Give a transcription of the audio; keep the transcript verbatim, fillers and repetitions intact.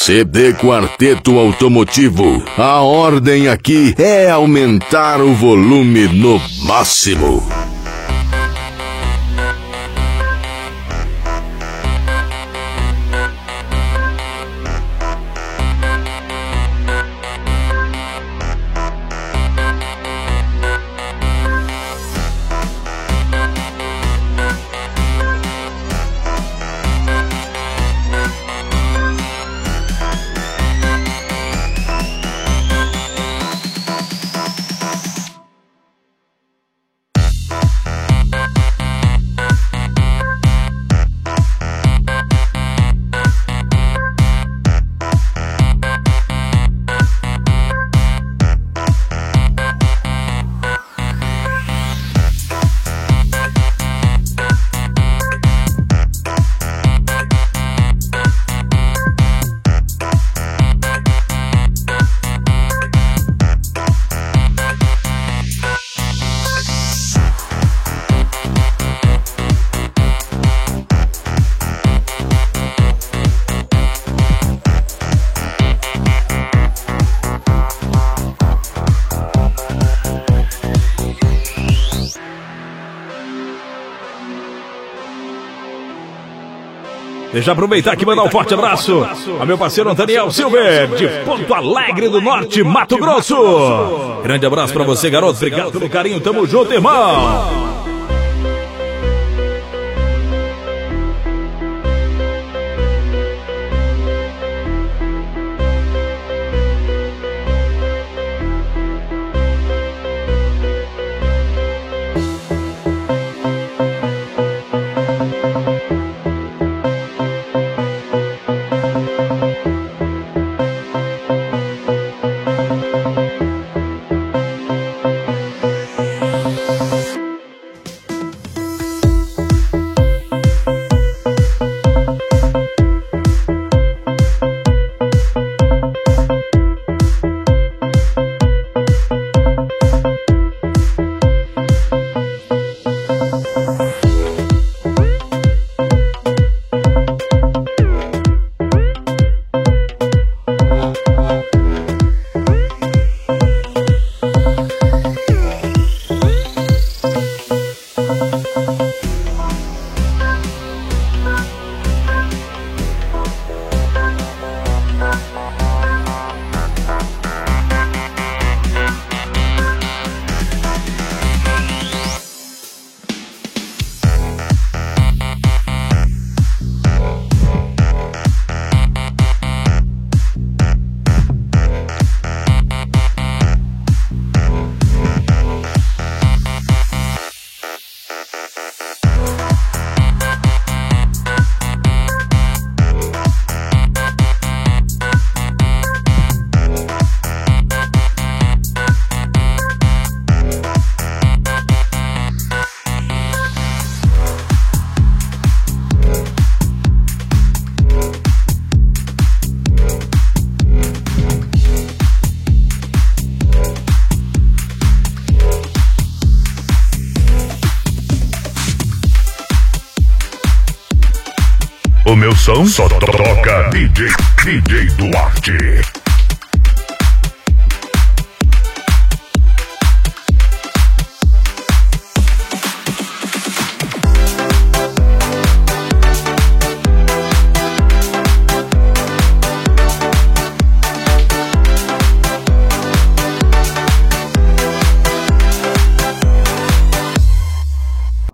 C D Quarteto Automotivo. A ordem aqui é aumentar o volume no máximo. Deixa eu aproveitar aqui e mandar um forte abraço ao meu parceiro Daniel Silver, de Porto Alegre do Norte, Mato Grosso. Grande abraço pra você, garoto. Obrigado pelo carinho. Tamo junto, irmão. O meu som só toca D J, D J Duarte.